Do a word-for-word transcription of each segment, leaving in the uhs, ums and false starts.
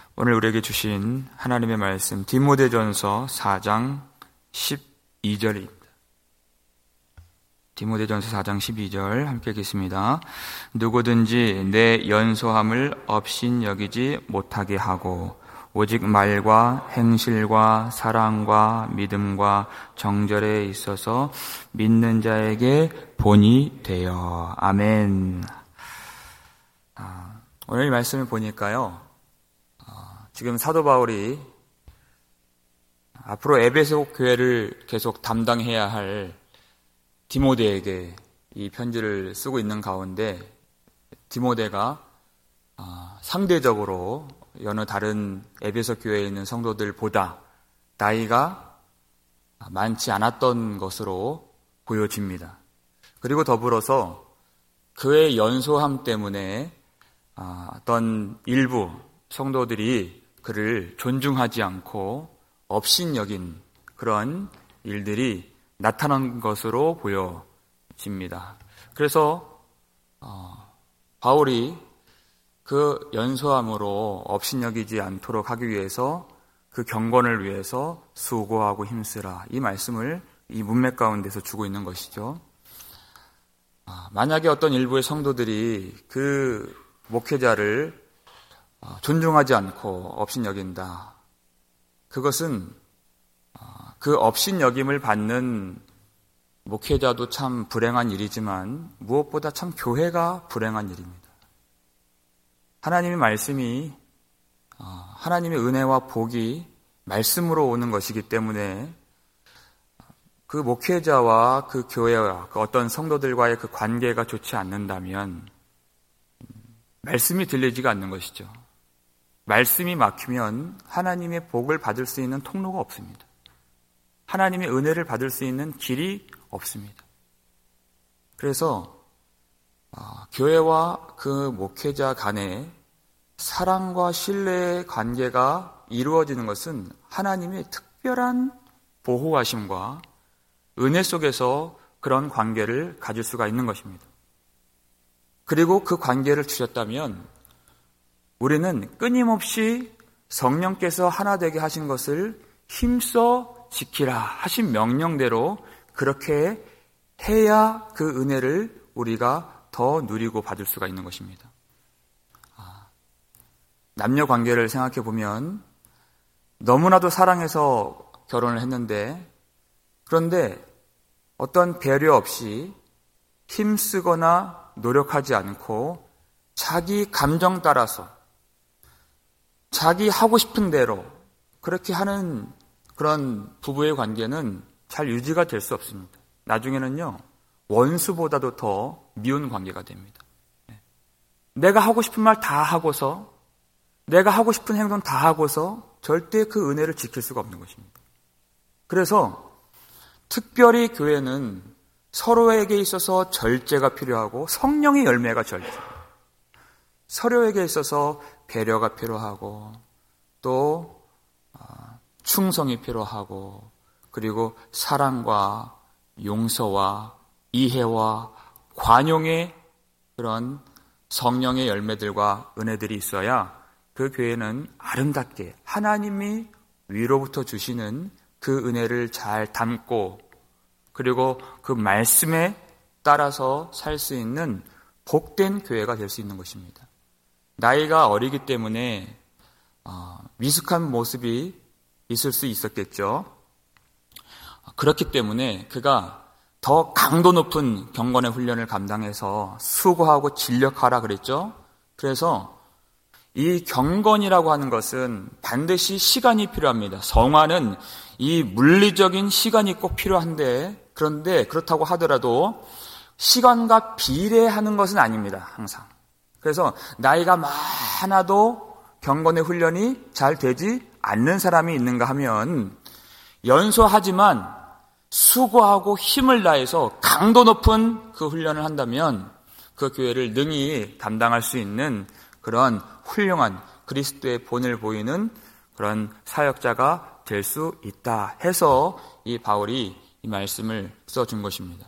오늘 우리에게 주신 하나님의 말씀 디모데전서 사 장 십이 절입니다. 디모데전서 사 장 십이 절 함께 읽겠습니다. 누구든지 내 연소함을 업신여기지 못하게 하고 오직 말과 행실과 사랑과 믿음과 정절에 있어서 믿는 자에게 본이 되어. 아멘. 아, 오늘 이 말씀을 보니까요, 어, 지금 사도 바울이 앞으로 에베소 교회를 계속 담당해야 할 디모데에게 이 편지를 쓰고 있는 가운데 디모데가 어, 상대적으로 여느 다른 에베소 교회에 있는 성도들보다 나이가 많지 않았던 것으로 보여집니다. 그리고 더불어서 그의 연소함 때문에 어떤 일부 성도들이 그를 존중하지 않고 업신여긴 그런 일들이 나타난 것으로 보여집니다. 그래서 어, 바울이 그 연소함으로 업신여기지 않도록 하기 위해서 그 경건을 위해서 수고하고 힘쓰라, 이 말씀을 이 문맥 가운데서 주고 있는 것이죠. 만약에 어떤 일부의 성도들이 그 목회자를 존중하지 않고 업신여긴다, 그것은 그 업신여김을 받는 목회자도 참 불행한 일이지만 무엇보다 참 교회가 불행한 일입니다. 하나님의 말씀이, 하나님의 은혜와 복이 말씀으로 오는 것이기 때문에 그 목회자와 그 교회와 그 어떤 성도들과의 그 관계가 좋지 않는다면 말씀이 들리지가 않는 것이죠. 말씀이 막히면 하나님의 복을 받을 수 있는 통로가 없습니다. 하나님의 은혜를 받을 수 있는 길이 없습니다. 그래서 어, 교회와 그 목회자 간에 사랑과 신뢰의 관계가 이루어지는 것은 하나님의 특별한 보호하심과 은혜 속에서 그런 관계를 가질 수가 있는 것입니다. 그리고 그 관계를 주셨다면 우리는 끊임없이 성령께서 하나 되게 하신 것을 힘써 지키라 하신 명령대로 그렇게 해야 그 은혜를 우리가 더 누리고 받을 수가 있는 것입니다. 남녀 관계를 생각해 보면 너무나도 사랑해서 결혼을 했는데, 그런데 어떤 배려 없이 힘쓰거나 노력하지 않고 자기 감정 따라서 자기 하고 싶은 대로 그렇게 하는 그런 부부의 관계는 잘 유지가 될 수 없습니다. 나중에는요, 원수보다도 더 미운 관계가 됩니다. 내가 하고 싶은 말 다 하고서, 내가 하고 싶은 행동 다 하고서 절대 그 은혜를 지킬 수가 없는 것입니다. 그래서 특별히 교회는 서로에게 있어서 절제가 필요하고 성령의 열매가 절제, 서로에게 있어서 배려가 필요하고 또 충성이 필요하고 그리고 사랑과 용서와 이해와 관용의 그런 성령의 열매들과 은혜들이 있어야 그 교회는 아름답게 하나님이 위로부터 주시는 그 은혜를 잘 담고 그리고 그 말씀에 따라서 살 수 있는 복된 교회가 될 수 있는 것입니다. 나이가 어리기 때문에 어, 미숙한 모습이 있을 수 있었겠죠. 그렇기 때문에 그가 더 강도 높은 경건의 훈련을 감당해서 수고하고 진력하라 그랬죠. 그래서 이 경건이라고 하는 것은 반드시 시간이 필요합니다. 성화는 이 물리적인 시간이 꼭 필요한데, 그런데 그렇다고 하더라도 시간과 비례하는 것은 아닙니다. 항상. 그래서 나이가 많아도 경건의 훈련이 잘 되지 않는 사람이 있는가 하면 연소하지만 수고하고 힘을 다해서 강도 높은 그 훈련을 한다면 그 교회를 능히 담당할 수 있는 그런 훌륭한 그리스도의 본을 보이는 그런 사역자가 될 수 있다 해서 이 바울이 이 말씀을 써준 것입니다.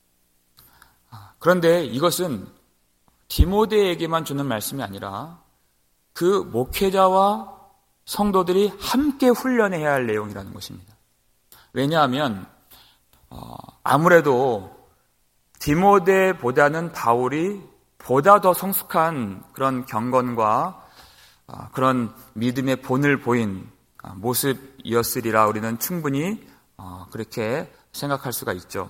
그런데 이것은 디모데에게만 주는 말씀이 아니라 그 목회자와 성도들이 함께 훈련해야 할 내용이라는 것입니다. 왜냐하면 어, 아무래도 디모데보다는 바울이 보다 더 성숙한 그런 경건과 어, 그런 믿음의 본을 보인 어, 모습이었으리라 우리는 충분히 어, 그렇게 생각할 수가 있죠.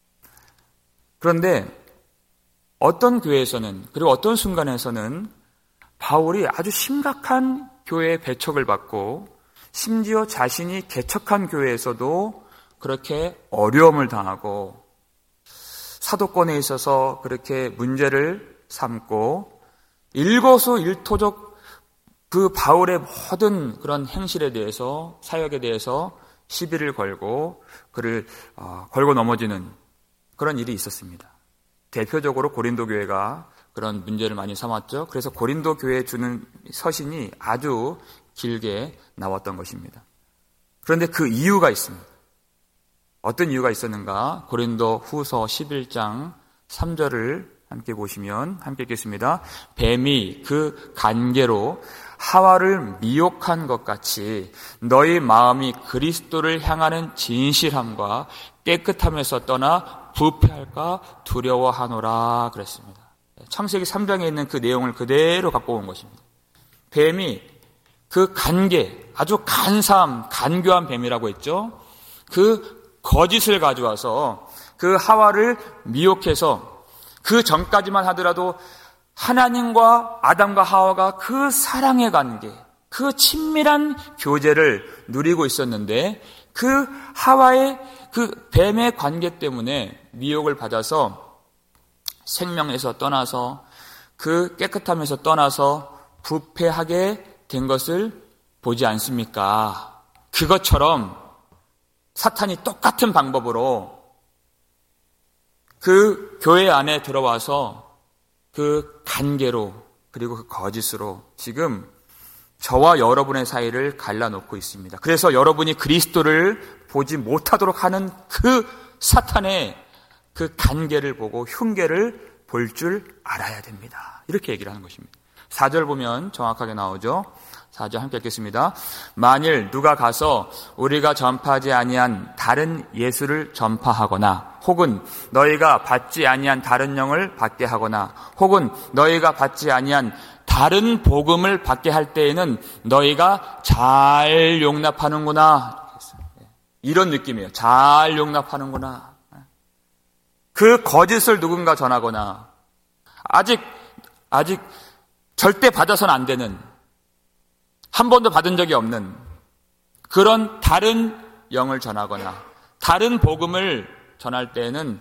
그런데 어떤 교회에서는, 그리고 어떤 순간에서는 바울이 아주 심각한 교회의 배척을 받고 심지어 자신이 개척한 교회에서도 그렇게 어려움을 당하고 사도권에 있어서 그렇게 문제를 삼고 일거수일투족 그 바울의 모든 그런 행실에 대해서, 사역에 대해서 시비를 걸고 그를 어, 걸고 넘어지는 그런 일이 있었습니다. 대표적으로 고린도 교회가 그런 문제를 많이 삼았죠. 그래서 고린도 교회에 주는 서신이 아주 길게 나왔던 것입니다. 그런데 그 이유가 있습니다. 어떤 이유가 있었는가? 고린도 후서 십일 장 삼 절을 함께 보시면 함께 읽겠습니다. 뱀이 그 간계로 하와를 미혹한 것 같이 너희 마음이 그리스도를 향하는 진실함과 깨끗함에서 떠나 부패할까 두려워하노라 그랬습니다. 창세기 삼 장에 있는 그 내용을 그대로 갖고 온 것입니다. 뱀이 그 간계, 아주 간사함, 간교한 뱀이라고 했죠. 그 거짓을 가져와서 그 하와를 미혹해서 그 전까지만 하더라도 하나님과 아담과 하와가 그 사랑의 관계, 그 친밀한 교제를 누리고 있었는데 그 하와의 그 뱀의 관계 때문에 미혹을 받아서 생명에서 떠나서 그 깨끗함에서 떠나서 부패하게 된 것을 보지 않습니까? 그것처럼 사탄이 똑같은 방법으로 그 교회 안에 들어와서 그 간계로 그리고 그 거짓으로 지금 저와 여러분의 사이를 갈라놓고 있습니다. 그래서 여러분이 그리스도를 보지 못하도록 하는 그 사탄의 그 간계를 보고 흉계를 볼 줄 알아야 됩니다. 이렇게 얘기를 하는 것입니다. 사 절 보면 정확하게 나오죠. 사 절 함께 읽겠습니다. 만일 누가 가서 우리가 전파하지 아니한 다른 예수를 전파하거나 혹은 너희가 받지 아니한 다른 영을 받게 하거나 혹은 너희가 받지 아니한 다른 복음을 받게 할 때에는 너희가 잘 용납하는구나. 이런 느낌이에요. 잘 용납하는구나. 그 거짓을 누군가 전하거나 아직 아직 절대 받아서는 안 되는, 한 번도 받은 적이 없는 그런 다른 영을 전하거나 다른 복음을 전할 때에는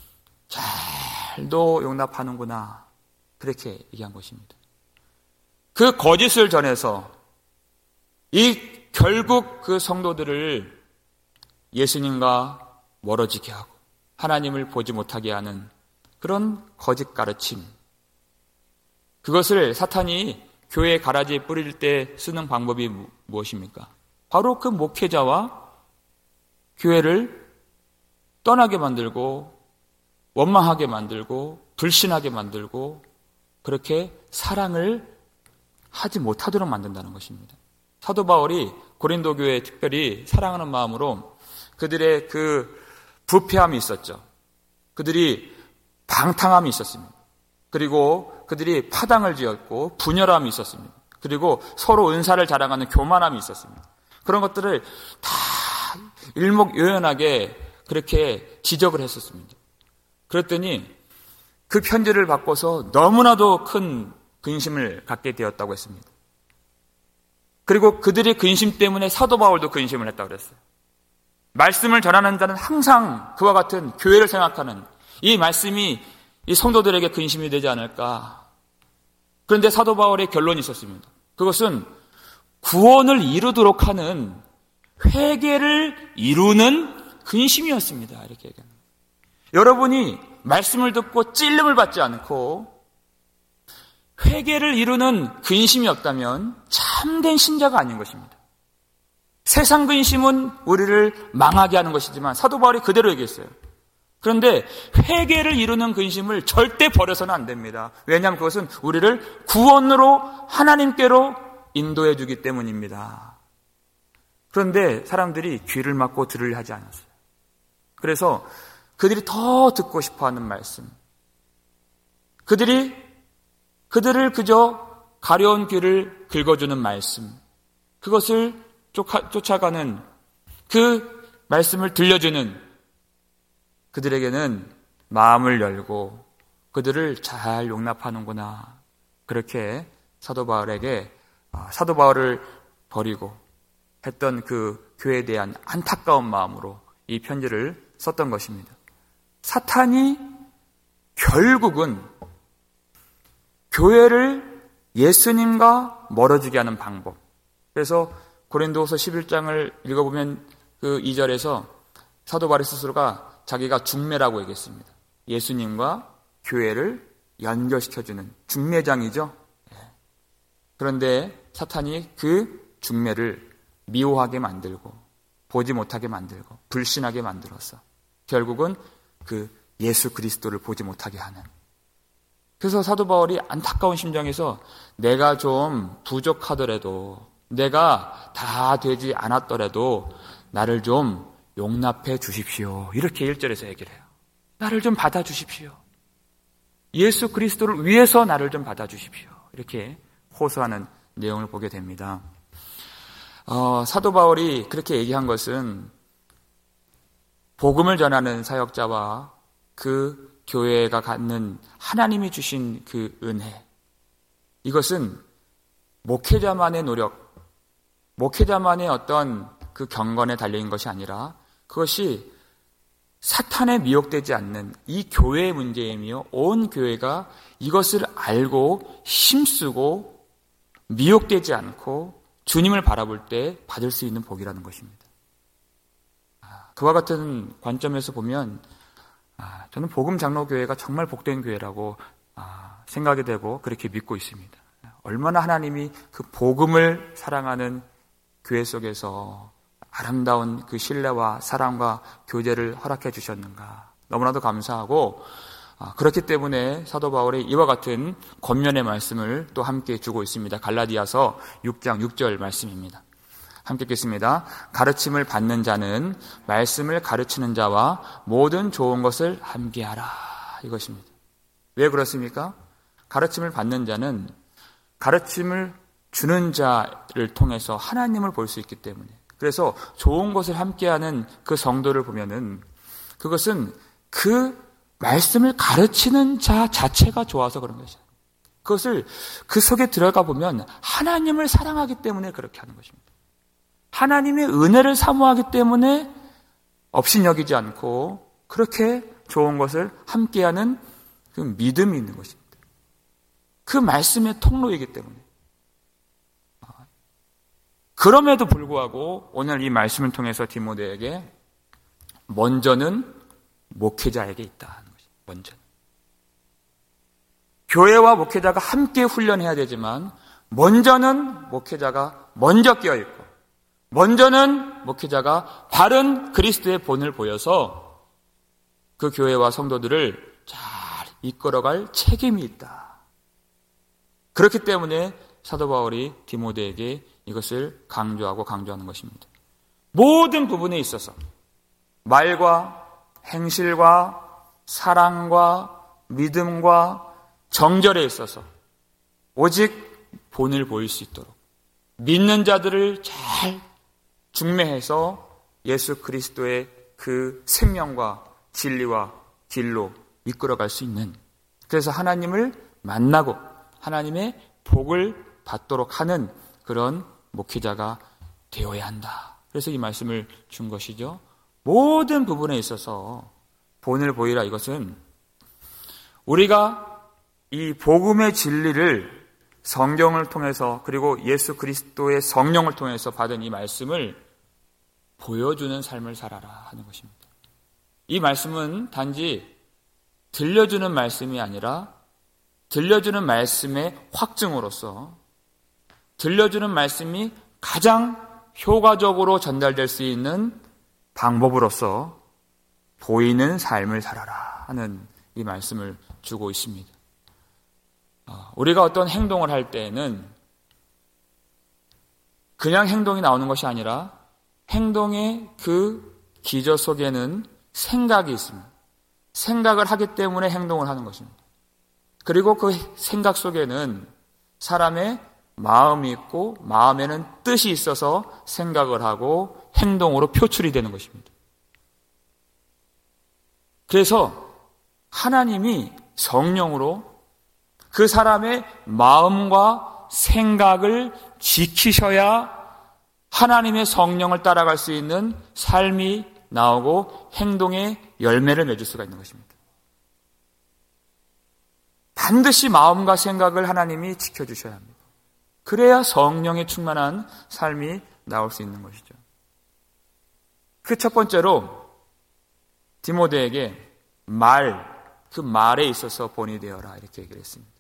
잘도 용납하는구나. 그렇게 얘기한 것입니다. 그 거짓을 전해서 이 결국 그 성도들을 예수님과 멀어지게 하고 하나님을 보지 못하게 하는 그런 거짓 가르침, 그것을 사탄이 교회 가라지에 뿌릴 때 쓰는 방법이 무엇입니까? 바로 그 목회자와 교회를 떠나게 만들고 원망하게 만들고 불신하게 만들고 그렇게 사랑을 하지 못하도록 만든다는 것입니다. 사도 바울이 고린도 교회에 특별히 사랑하는 마음으로 그들의 그 부패함이 있었죠. 그들이 방탕함이 있었습니다. 그리고 그들이 파당을 지었고 분열함이 있었습니다. 그리고 서로 은사를 자랑하는 교만함이 있었습니다. 그런 것들을 다 일목요연하게 그렇게 지적을 했었습니다. 그랬더니 그 편지를 받고서 너무나도 큰 근심을 갖게 되었다고 했습니다. 그리고 그들의 근심 때문에 사도 바울도 근심을 했다고 그랬어요. 말씀을 전하는 자는 항상 그와 같은 교회를 생각하는 이 말씀이 이 성도들에게 근심이 되지 않을까. 그런데 사도 바울의 결론이 있었습니다. 그것은 구원을 이루도록 하는 회개를 이루는 근심이었습니다. 이렇게 얘기합니다. 여러분이 말씀을 듣고 찔림을 받지 않고 회개를 이루는 근심이 없다면 참된 신자가 아닌 것입니다. 세상 근심은 우리를 망하게 하는 것이지만 사도 바울이 그대로 얘기했어요. 그런데 회개를 이루는 근심을 절대 버려서는 안 됩니다. 왜냐하면 그것은 우리를 구원으로 하나님께로 인도해 주기 때문입니다. 그런데 사람들이 귀를 막고 들으려 하지 않았어요. 그래서 그들이 더 듣고 싶어하는 말씀, 그들이 그들을 그저 가려운 귀를 긁어주는 말씀, 그것을 쫓아, 쫓아가는 그 말씀을 들려주는 그들에게는 마음을 열고 그들을 잘 용납하는구나. 그렇게 사도 바울에게 사도 바울을 버리고 했던 그 교회에 대한 안타까운 마음으로 이 편지를 썼던 것입니다. 사탄이 결국은 교회를 예수님과 멀어지게 하는 방법. 그래서 고린도후서 십일 장을 읽어보면 그 이 절에서 사도 바울 스스로가 자기가 중매라고 얘기했습니다. 예수님과 교회를 연결시켜주는 중매장이죠. 그런데 사탄이 그 중매를 미워하게 만들고 보지 못하게 만들고 불신하게 만들어서 결국은 그 예수 그리스도를 보지 못하게 하는. 그래서 사도 바울이 안타까운 심정에서 내가 좀 부족하더라도 내가 다 되지 않았더라도 나를 좀 용납해 주십시오. 이렇게 일 절에서 얘기를 해요. 나를 좀 받아주십시오. 예수 그리스도를 위해서 나를 좀 받아주십시오. 이렇게 호소하는 내용을 보게 됩니다. 어, 사도 바울이 그렇게 얘기한 것은 복음을 전하는 사역자와 그 교회가 갖는 하나님이 주신 그 은혜, 이것은 목회자만의 노력, 목회자만의 어떤 그 경건에 달려있는 것이 아니라 그것이 사탄에 미혹되지 않는 이 교회의 문제이며 온 교회가 이것을 알고 힘쓰고 미혹되지 않고 주님을 바라볼 때 받을 수 있는 복이라는 것입니다. 그와 같은 관점에서 보면 저는 복음 장로교회가 정말 복된 교회라고 생각이 되고 그렇게 믿고 있습니다. 얼마나 하나님이 그 복음을 사랑하는 교회 속에서 아름다운 그 신뢰와 사랑과 교제를 허락해 주셨는가. 너무나도 감사하고 그렇기 때문에 사도 바울의 이와 같은 권면의 말씀을 또 함께 주고 있습니다. 갈라디아서 육 장 육 절 말씀입니다. 함께 읽겠습니다. 가르침을 받는 자는 말씀을 가르치는 자와 모든 좋은 것을 함께하라. 이것입니다. 왜 그렇습니까? 가르침을 받는 자는 가르침을 주는 자를 통해서 하나님을 볼 수 있기 때문에, 그래서 좋은 것을 함께하는 그 성도를 보면은 그것은 그 말씀을 가르치는 자 자체가 좋아서 그런 것이죠. 그것을 그 속에 들어가 보면 하나님을 사랑하기 때문에 그렇게 하는 것입니다. 하나님의 은혜를 사모하기 때문에 업신여기지 않고 그렇게 좋은 것을 함께하는 그 믿음이 있는 것입니다. 그 말씀의 통로이기 때문에. 그럼에도 불구하고 오늘 이 말씀을 통해서 디모데에게 먼저는 목회자에게 있다는 것입니다. 먼저. 교회와 목회자가 함께 훈련해야 되지만 먼저는 목회자가 먼저 끼어있고 먼저는 목회자가 바른 그리스도의 본을 보여서 그 교회와 성도들을 잘 이끌어갈 책임이 있다. 그렇기 때문에 사도 바울이 디모데에게 이것을 강조하고 강조하는 것입니다. 모든 부분에 있어서 말과 행실과 사랑과 믿음과 정절에 있어서 오직 본을 보일 수 있도록 믿는 자들을 잘 중매해서 예수 그리스도의 그 생명과 진리와 길로 이끌어갈 수 있는, 그래서 하나님을 만나고 하나님의 복을 받도록 하는 그런 목회자가 되어야 한다. 그래서 이 말씀을 준 것이죠. 모든 부분에 있어서 본을 보이라. 이것은 우리가 이 복음의 진리를 성경을 통해서 그리고 예수 그리스도의 성령을 통해서 받은 이 말씀을 보여주는 삶을 살아라 하는 것입니다. 이 말씀은 단지 들려주는 말씀이 아니라 들려주는 말씀의 확증으로서 들려주는 말씀이 가장 효과적으로 전달될 수 있는 방법으로서 보이는 삶을 살아라 하는 이 말씀을 주고 있습니다. 우리가 어떤 행동을 할 때에는 그냥 행동이 나오는 것이 아니라 행동의 그 기저 속에는 생각이 있습니다. 생각을 하기 때문에 행동을 하는 것입니다. 그리고 그 생각 속에는 사람의 마음이 있고 마음에는 뜻이 있어서 생각을 하고 행동으로 표출이 되는 것입니다. 그래서 하나님이 성령으로 그 사람의 마음과 생각을 지키셔야 하나님의 성령을 따라갈 수 있는 삶이 나오고 행동의 열매를 맺을 수가 있는 것입니다. 반드시 마음과 생각을 하나님이 지켜주셔야 합니다. 그래야 성령에 충만한 삶이 나올 수 있는 것이죠. 그 첫 번째로 디모데에게 말, 그 말에 있어서 본이 되어라 이렇게 얘기를 했습니다.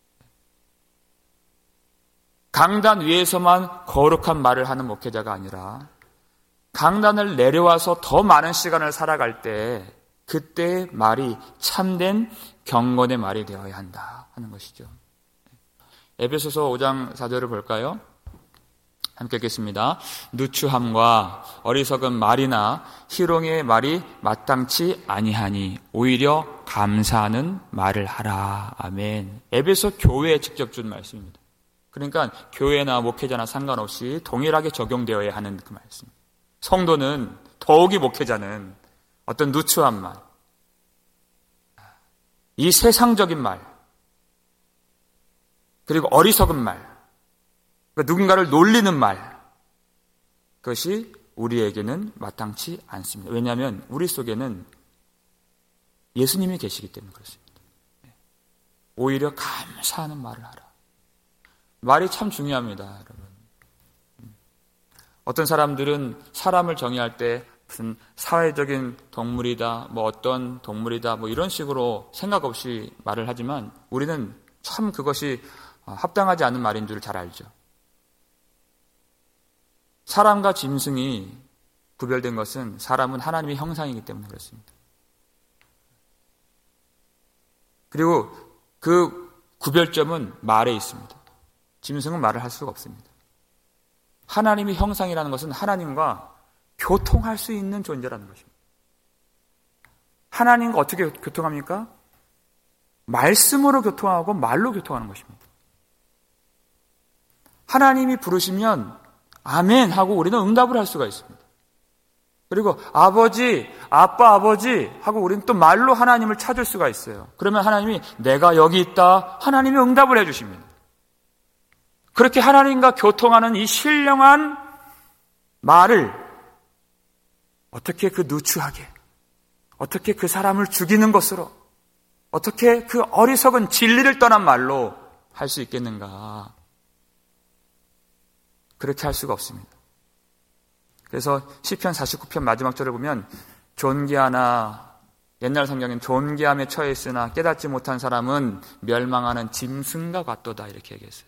강단 위에서만 거룩한 말을 하는 목회자가 아니라 강단을 내려와서 더 많은 시간을 살아갈 때 그때의 말이 참된 경건의 말이 되어야 한다 하는 것이죠. 에베소서 오 장 사 절을 볼까요? 함께 읽겠습니다. 누추함과 어리석은 말이나 희롱의 말이 마땅치 아니하니 오히려 감사하는 말을 하라. 아멘. 에베소 교회에 직접 준 말씀입니다. 그러니까 교회나 목회자나 상관없이 동일하게 적용되어야 하는 그 말씀. 성도는 더욱이 목회자는 어떤 누추한 말, 이 세상적인 말, 그리고 어리석은 말, 그러니까 누군가를 놀리는 말, 그것이 우리에게는 마땅치 않습니다. 왜냐하면 우리 속에는 예수님이 계시기 때문에 그렇습니다. 오히려 감사하는 말을 하라. 말이 참 중요합니다, 여러분. 어떤 사람들은 사람을 정의할 때 무슨 사회적인 동물이다, 뭐 어떤 동물이다, 뭐 이런 식으로 생각 없이 말을 하지만 우리는 참 그것이 합당하지 않은 말인 줄 잘 알죠. 사람과 짐승이 구별된 것은 사람은 하나님의 형상이기 때문에 그렇습니다. 그리고 그 구별점은 말에 있습니다. 짐승은 말을 할 수가 없습니다. 하나님의 형상이라는 것은 하나님과 교통할 수 있는 존재라는 것입니다. 하나님과 어떻게 교통합니까? 말씀으로 교통하고 말로 교통하는 것입니다. 하나님이 부르시면 아멘 하고 우리는 응답을 할 수가 있습니다. 그리고 아버지, 아빠, 아버지 하고 우리는 또 말로 하나님을 찾을 수가 있어요. 그러면 하나님이 내가 여기 있다. 하나님이 응답을 해주십니다. 그렇게 하나님과 교통하는 이 신령한 말을 어떻게 그 누추하게, 어떻게 그 사람을 죽이는 것으로, 어떻게 그 어리석은 진리를 떠난 말로 할 수 있겠는가? 그렇게 할 수가 없습니다. 그래서 시편 사십구 편 마지막 절을 보면 존귀하나, 옛날 성경엔 존귀함에 처해 있으나 깨닫지 못한 사람은 멸망하는 짐승과 같도다 이렇게 얘기했어요.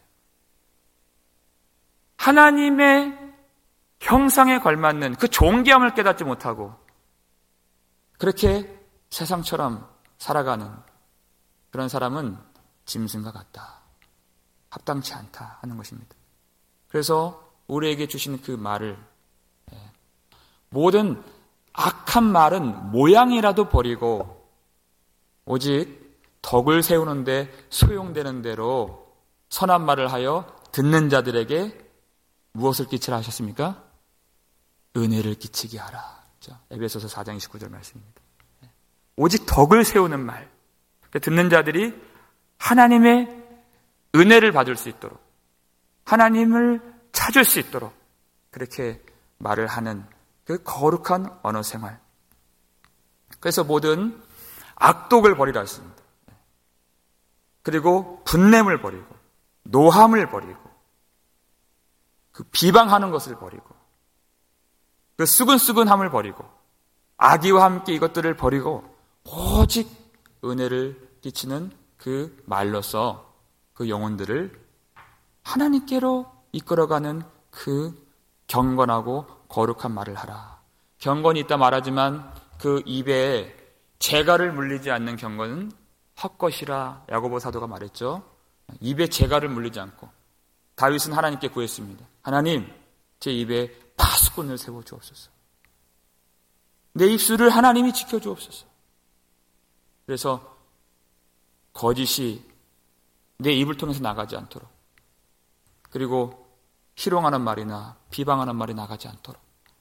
하나님의 형상에 걸맞는 그 존귀함을 깨닫지 못하고 그렇게 세상처럼 살아가는 그런 사람은 짐승과 같다. 합당치 않다 하는 것입니다. 그래서 우리에게 주신 그 말을, 모든 악한 말은 모양이라도 버리고 오직 덕을 세우는데 소용되는 대로 선한 말을 하여 듣는 자들에게 무엇을 끼치라 하셨습니까? 은혜를 끼치게 하라. 에베소서 사 장 이십구 절 말씀입니다. 오직 덕을 세우는 말, 듣는 자들이 하나님의 은혜를 받을 수 있도록, 하나님을 찾을 수 있도록 그렇게 말을 하는 그 거룩한 언어 생활. 그래서 모든 악독을 버리라 했습니다. 그리고 분냄을 버리고 노함을 버리고 그 비방하는 것을 버리고 그 수근수근함을 버리고 악의와 함께 이것들을 버리고 오직 은혜를 끼치는 그 말로서 그 영혼들을 하나님께로 이끌어가는 그 경건하고 거룩한 말을 하라. 경건이 있다 말하지만 그 입에 재갈을 물리지 않는 경건은 헛것이라 야고보 사도가 말했죠. 입에 재갈을 물리지 않고 다윗은 하나님께 구했습니다. 하나님, 제 입에 파수꾼을 세워주옵소서. 내 입술을 하나님이 지켜주옵소서. 그래서 거짓이 내 입을 통해서 나가지 않도록, 그리고 희롱하는 말이나 비방하는 말이 나가지 않도록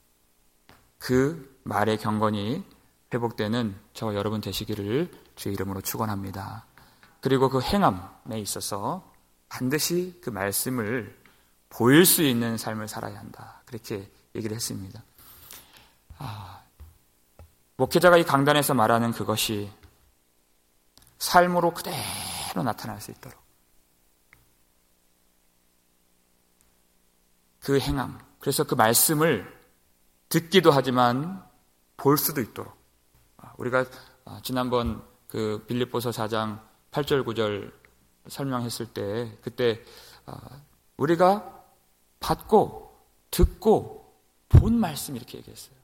그 말의 경건이 회복되는 저와 여러분 되시기를 주의 이름으로 축원합니다. 그리고 그 행함에 있어서 반드시 그 말씀을 보일 수 있는 삶을 살아야 한다. 그렇게 얘기를 했습니다. 아, 목회자가 이 강단에서 말하는 그것이 삶으로 그대로 나타날 수 있도록 그 행함, 그래서 그 말씀을 듣기도 하지만 볼 수도 있도록, 우리가 지난번 그 빌립보서 사 장 팔 절 구 절 설명했을 때 그때 우리가 받고 듣고 본 말씀 이렇게 얘기했어요.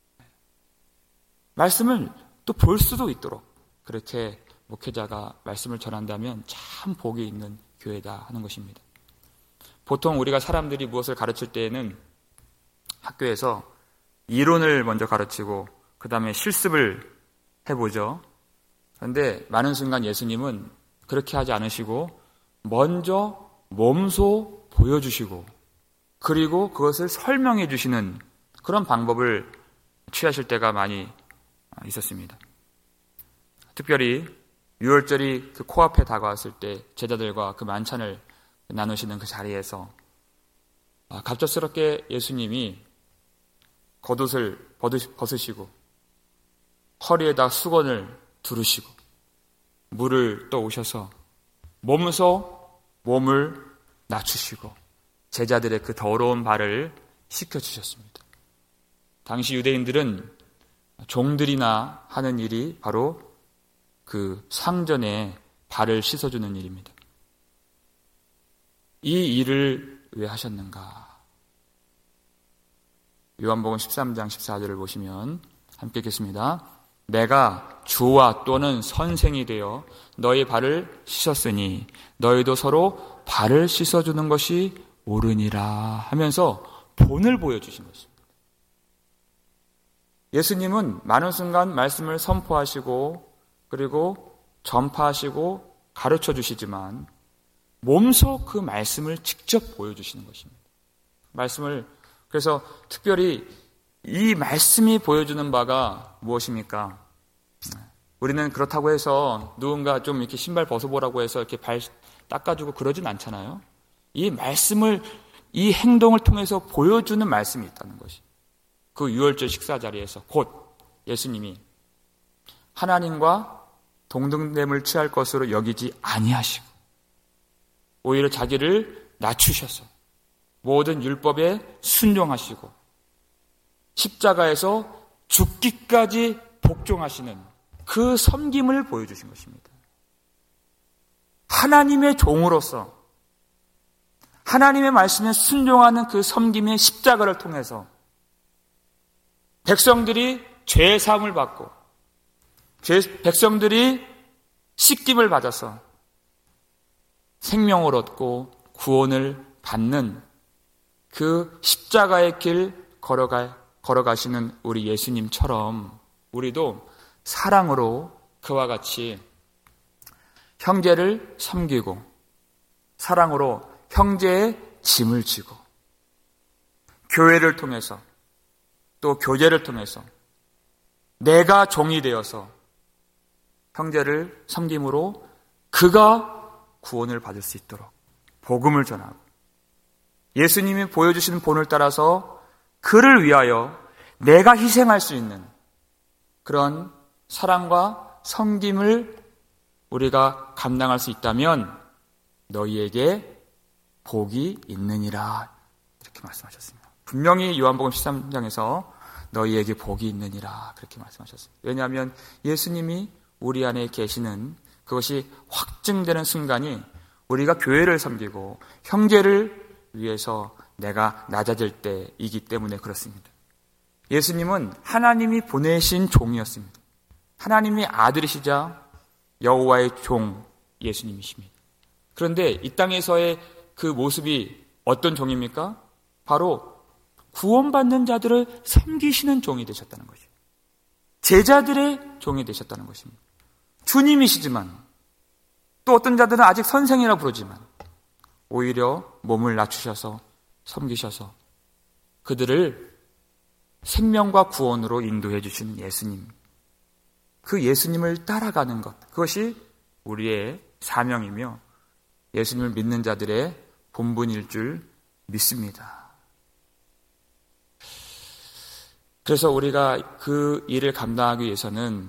말씀을 또 볼 수도 있도록 그렇게 목회자가 말씀을 전한다면 참 복이 있는 교회다 하는 것입니다. 보통 우리가 사람들이 무엇을 가르칠 때에는 학교에서 이론을 먼저 가르치고 그 다음에 실습을 해보죠. 그런데 많은 순간 예수님은 그렇게 하지 않으시고 먼저 몸소 보여주시고 그리고 그것을 설명해 주시는 그런 방법을 취하실 때가 많이 있었습니다. 특별히 유월절이 그 코앞에 다가왔을 때 제자들과 그 만찬을 나누시는 그 자리에서 갑작스럽게 예수님이 겉옷을 벗으시고 허리에다 수건을 두르시고 물을 떠오셔서 몸소 몸을 낮추시고 제자들의 그 더러운 발을 씻겨주셨습니다. 당시 유대인들은 종들이나 하는 일이 바로 그 상전에 발을 씻어주는 일입니다. 이 일을 왜 하셨는가? 요한복음 십삼 장 십사 절을 보시면 함께 읽겠습니다. 내가 주와 또는 선생이 되어 너희 발을 씻었으니 너희도 서로 발을 씻어주는 것이 옳으니라 하면서 본을 보여주신 것입니다. 예수님은 많은 순간 말씀을 선포하시고 그리고 전파하시고 가르쳐 주시지만 몸소 그 말씀을 직접 보여주시는 것입니다. 말씀을 그래서 특별히 이 말씀이 보여주는 바가 무엇입니까? 우리는 그렇다고 해서 누군가 좀 이렇게 신발 벗어보라고 해서 이렇게 발 닦아주고 그러진 않잖아요. 이 말씀을, 이 행동을 통해서 보여주는 말씀이 있다는 것이. 그 유월절 식사 자리에서 곧 예수님이 하나님과 동등됨을 취할 것으로 여기지 아니하시고 오히려 자기를 낮추셔서 모든 율법에 순종하시고 십자가에서 죽기까지 복종하시는 그 섬김을 보여주신 것입니다. 하나님의 종으로서 하나님의 말씀에 순종하는 그 섬김의 십자가를 통해서 백성들이 죄의 사함을 받고 백성들이 씻김을 받아서 생명을 얻고 구원을 받는 그 십자가의 길 걸어가, 걸어가시는 우리 예수님처럼 우리도 사랑으로 그와 같이 형제를 섬기고 사랑으로 형제의 짐을 지고 교회를 통해서 또 교제를 통해서 내가 종이 되어서 형제를 섬김으로 그가 구원을 받을 수 있도록 복음을 전하고 예수님이 보여주시는 본을 따라서 그를 위하여 내가 희생할 수 있는 그런 사랑과 섬김을 우리가 감당할 수 있다면 너희에게 복이 있느니라 이렇게 말씀하셨습니다. 분명히 요한복음 십삼 장에서 너희에게 복이 있느니라 그렇게 말씀하셨습니다. 왜냐하면 예수님이 우리 안에 계시는 그것이 확증되는 순간이 우리가 교회를 섬기고 형제를 위해서 내가 낮아질 때이기 때문에 그렇습니다. 예수님은 하나님이 보내신 종이었습니다. 하나님의 아들이시자 여호와의 종 예수님이십니다. 그런데 이 땅에서의 그 모습이 어떤 종입니까? 바로 구원받는 자들을 섬기시는 종이 되셨다는 것이죠. 제자들의 종이 되셨다는 것입니다. 주님이시지만 또 어떤 자들은 아직 선생이라 부르지만 오히려 몸을 낮추셔서 섬기셔서 그들을 생명과 구원으로 인도해 주시는 예수님, 그 예수님을 따라가는 것, 그것이 우리의 사명이며 예수님을 믿는 자들의 본분일 줄 믿습니다. 그래서 우리가 그 일을 감당하기 위해서는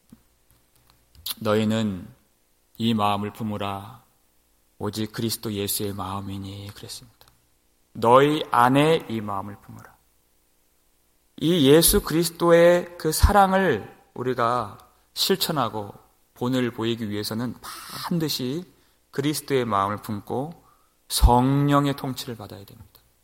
너희는 이 마음을 품으라 오직 그리스도 예수의 마음이니 그랬습니다. 너희 안에 이 마음을 품으라. 이 예수 그리스도의 그 사랑을 우리가 실천하고 본을 보이기 위해서는 반드시 그리스도의 마음을 품고 성령의 통치를 받아야 됩니다.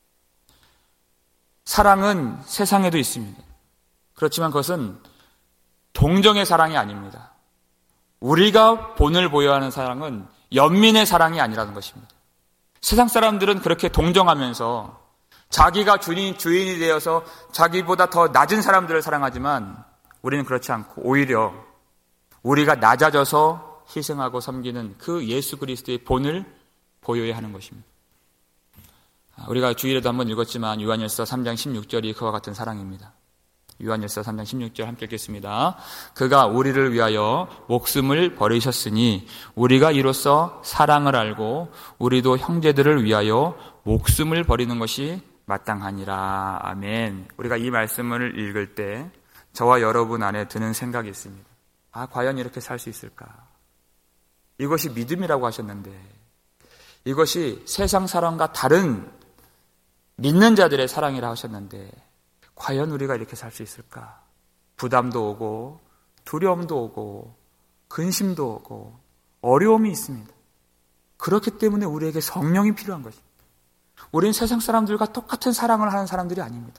사랑은 세상에도 있습니다. 그렇지만 그것은 동정의 사랑이 아닙니다. 우리가 본을 보여야 하는 사랑은 연민의 사랑이 아니라는 것입니다. 세상 사람들은 그렇게 동정하면서 자기가 주인, 주인이 되어서 자기보다 더 낮은 사람들을 사랑하지만 우리는 그렇지 않고 오히려 우리가 낮아져서 희생하고 섬기는 그 예수 그리스도의 본을 보여야 하는 것입니다. 우리가 주일에도 한번 읽었지만 요한일서 삼 장 십육 절이 그와 같은 사랑입니다. 요한일서 삼 장 십육 절 함께 읽겠습니다. 그가 우리를 위하여 목숨을 버리셨으니 우리가 이로써 사랑을 알고 우리도 형제들을 위하여 목숨을 버리는 것이 마땅하니라. 아멘. 우리가 이 말씀을 읽을 때 저와 여러분 안에 드는 생각이 있습니다. 아, 과연 이렇게 살 수 있을까? 이것이 믿음이라고 하셨는데 이것이 세상 사랑과 다른 믿는 자들의 사랑이라 하셨는데 과연 우리가 이렇게 살 수 있을까? 부담도 오고 두려움도 오고 근심도 오고 어려움이 있습니다. 그렇기 때문에 우리에게 성령이 필요한 것입니다. 우리는 세상 사람들과 똑같은 사랑을 하는 사람들이 아닙니다.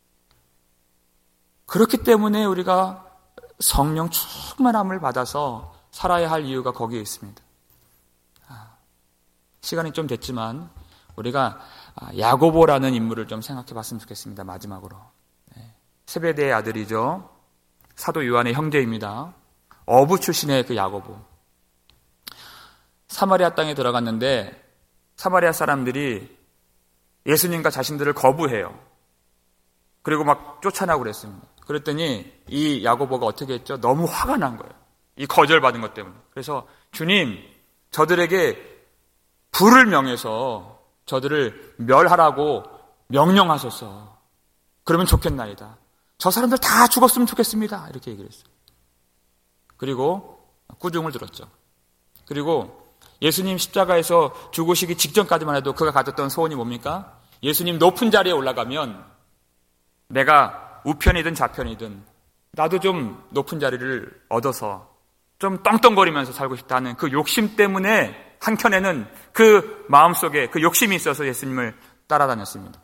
그렇기 때문에 우리가 성령 충만함을 받아서 살아야 할 이유가 거기에 있습니다. 시간이 좀 됐지만 우리가 야고보라는 인물을 좀 생각해 봤으면 좋겠습니다. 마지막으로. 세베대의 아들이죠. 사도 요한의 형제입니다. 어부 출신의 그 야고보. 사마리아 땅에 들어갔는데 사마리아 사람들이 예수님과 자신들을 거부해요. 그리고 막 쫓아나고 그랬습니다. 그랬더니 이 야고보가 어떻게 했죠? 너무 화가 난 거예요. 이 거절받은 것 때문에. 그래서 주님, 저들에게 불을 명해서 저들을 멸하라고 명령하소서. 그러면 좋겠나이다. 저 사람들 다 죽었으면 좋겠습니다. 이렇게 얘기를 했어요. 그리고 꾸중을 들었죠. 그리고 예수님 십자가에서 죽으시기 직전까지만 해도 그가 가졌던 소원이 뭡니까? 예수님 높은 자리에 올라가면 내가 우편이든 좌편이든 나도 좀 높은 자리를 얻어서 좀 떵떵거리면서 살고 싶다는 그 욕심 때문에 한켠에는 그 마음속에 그 욕심이 있어서 예수님을 따라다녔습니다.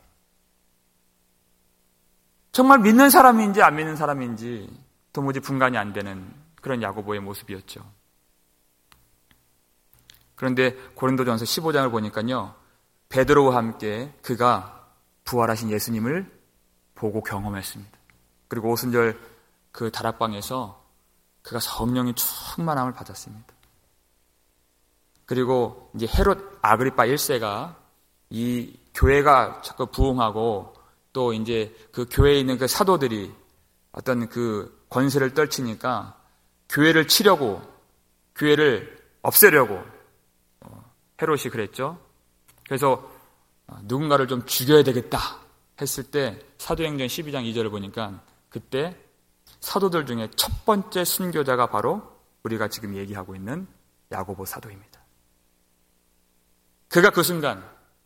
정말 믿는 사람인지 안 믿는 사람인지 도무지 분간이 안 되는 그런 야고보의 모습이었죠. 그런데 고린도전서 십오 장을 보니까요, 베드로와 함께 그가 부활하신 예수님을 보고 경험했습니다. 그리고 오순절 그 다락방에서 그가 성령의 충만함을 받았습니다. 그리고 이제 헤롯 아그리파 일 세가 이 교회가 자꾸 부흥하고 또 이제 그 교회에 있는 그 사도들이 어떤 그 권세를 떨치니까 교회를 치려고, 교회를 없애려고 헤롯이 그랬죠. 그래서 누군가를 좀 죽여야 되겠다 했을 때 사도행전 십이 장 이 절을 보니까 그때 사도들 중에 첫 번째 순교자가 바로 우리가 지금 얘기하고 있는 야고보 사도입니다. 그가 그 순간,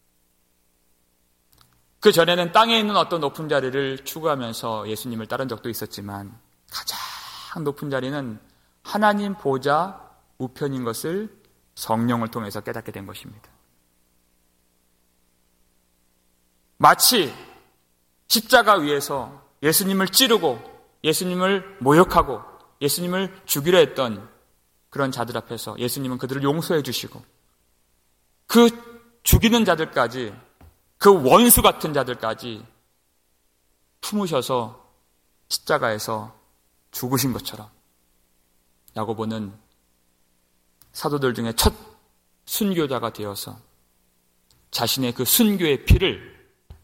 그 전에는 땅에 있는 어떤 높은 자리를 추구하면서 예수님을 따른 적도 있었지만 가장 높은 자리는 하나님 보좌 우편인 것을 성령을 통해서 깨닫게 된 것입니다. 마치 십자가 위에서 예수님을 찌르고 예수님을 모욕하고 예수님을 죽이려 했던 그런 자들 앞에서 예수님은 그들을 용서해 주시고 그 죽이는 자들까지, 그 원수 같은 자들까지 품으셔서 십자가에서 죽으신 것처럼 야고보는 사도들 중에 첫 순교자가 되어서 자신의 그 순교의 피를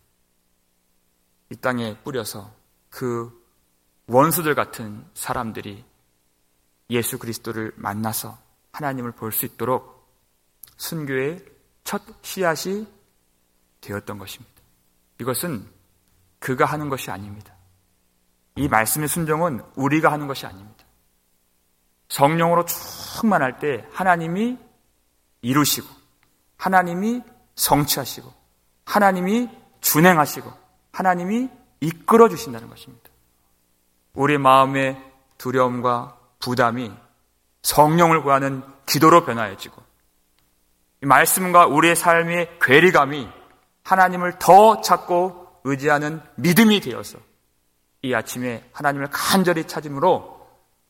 이 땅에 뿌려서 그 원수들 같은 사람들이 예수 그리스도를 만나서 하나님을 볼 수 있도록 순교의 첫 씨앗이 되었던 것입니다. 이것은 그가 하는 것이 아닙니다. 이 말씀의 순종은 우리가 하는 것이 아닙니다. 성령으로 충만할 때 하나님이 이루시고 하나님이 성취하시고 하나님이 준행하시고 하나님이 이끌어 주신다는 것입니다. 우리 마음의 두려움과 부담이 성령을 구하는 기도로 변화해지고 이 말씀과 우리의 삶의 괴리감이 하나님을 더 찾고 의지하는 믿음이 되어서 이 아침에 하나님을 간절히 찾음으로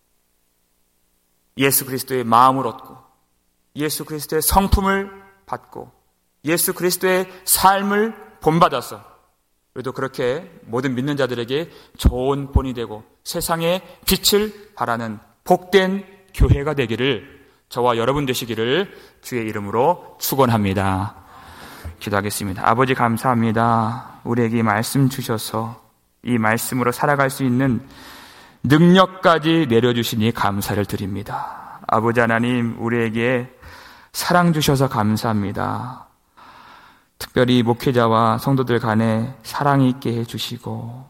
예수 그리스도의 마음을 얻고 예수 그리스도의 성품을 받고 예수 그리스도의 삶을 본받아서 우리도 그렇게 모든 믿는 자들에게 좋은 본이 되고 세상의 빛을 발하는 복된 교회가 되기를 저와 여러분 되시기를 주의 이름으로 축원합니다. 기도하겠습니다. 아버지 감사합니다. 우리에게 이 말씀 주셔서 이 말씀으로 살아갈 수 있는 능력까지 내려주시니 감사를 드립니다. 아버지 하나님, 우리에게 사랑 주셔서 감사합니다. 특별히 목회자와 성도들 간에 사랑이 있게 해주시고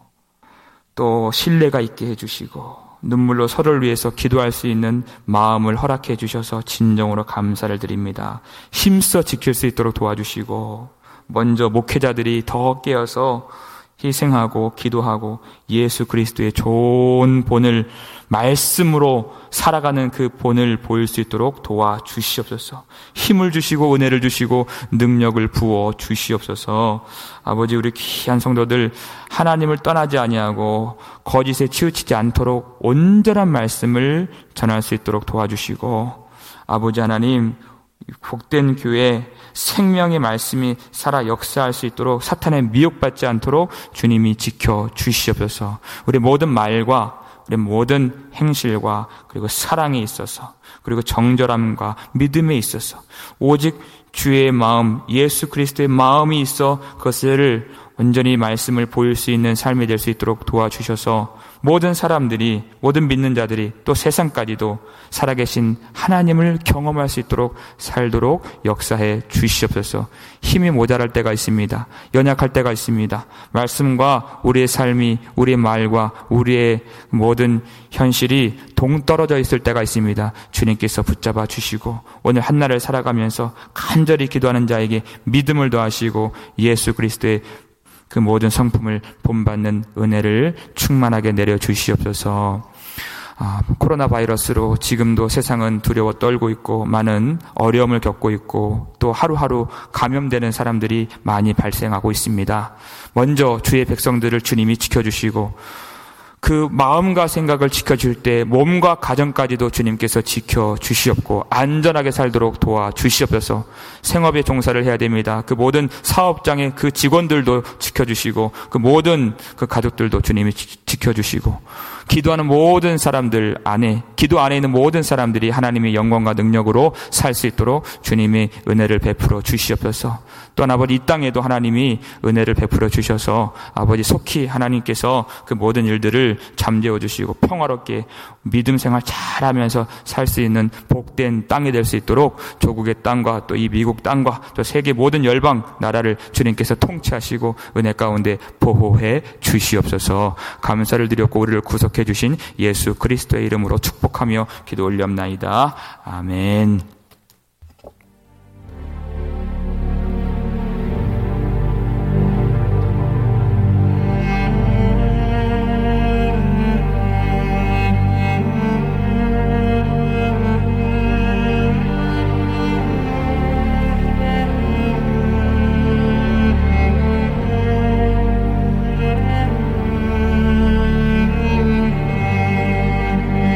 또 신뢰가 있게 해주시고 눈물로 서로를 위해서 기도할 수 있는 마음을 허락해 주셔서 진정으로 감사를 드립니다. 힘써 지킬 수 있도록 도와주시고 먼저 목회자들이 더 깨어서 희생하고 기도하고 예수 그리스도의 좋은 본을 말씀으로 살아가는 그 본을 보일 수 있도록 도와주시옵소서. 힘을 주시고 은혜를 주시고 능력을 부어 주시옵소서. 아버지, 우리 귀한 성도들 하나님을 떠나지 아니하고 거짓에 치우치지 않도록 온전한 말씀을 전할 수 있도록 도와주시고 아버지 하나님, 복된 교회 생명의 말씀이 살아 역사할 수 있도록 사탄에 미혹받지 않도록 주님이 지켜 주시옵소서. 우리 모든 말과 우리 모든 행실과 그리고 사랑에 있어서 그리고 정결함과 믿음에 있어서 오직 주의 마음, 예수 그리스도의 마음이 있어 그것을 온전히 말씀을 보일 수 있는 삶이 될 수 있도록 도와주셔서 모든 사람들이, 모든 믿는 자들이 또 세상까지도 살아계신 하나님을 경험할 수 있도록 살도록 역사해 주시옵소서. 힘이 모자랄 때가 있습니다. 연약할 때가 있습니다. 말씀과 우리의 삶이, 우리의 말과 우리의 모든 현실이 동떨어져 있을 때가 있습니다. 주님께서 붙잡아 주시고 오늘 한날을 살아가면서 간절히 기도하는 자에게 믿음을 더하시고 예수 그리스도의 그 모든 성품을 본받는 은혜를 충만하게 내려주시옵소서. 아, 코로나 바이러스로 지금도 세상은 두려워 떨고 있고 많은 어려움을 겪고 있고 또 하루하루 감염되는 사람들이 많이 발생하고 있습니다. 먼저 주의 백성들을 주님이 지켜주시고 그 마음과 생각을 지켜줄 때 몸과 가정까지도 주님께서 지켜주시옵고 안전하게 살도록 도와주시옵소서. 생업에 종사를 해야 됩니다. 그 모든 사업장의 그 직원들도 지켜주시고 그 모든 그 가족들도 주님이 지켜주시고 기도하는 모든 사람들 안에, 기도 안에 있는 모든 사람들이 하나님의 영광과 능력으로 살 수 있도록 주님의 은혜를 베풀어 주시옵소서. 또한 아버지, 이 땅에도 하나님이 은혜를 베풀어 주셔서 아버지 속히 하나님께서 그 모든 일들을 잠재워 주시고 평화롭게 믿음 생활 잘하면서 살 수 있는 복된 땅이 될 수 있도록 조국의 땅과 또 이 미국 땅과 또 세계 모든 열방 나라를 주님께서 통치하시고 은혜 가운데 보호해 주시옵소서. 감사를 드렸고 우리를 구속해 주신 예수 그리스도의 이름으로 축복하며 기도 올렸나이다. 아멘.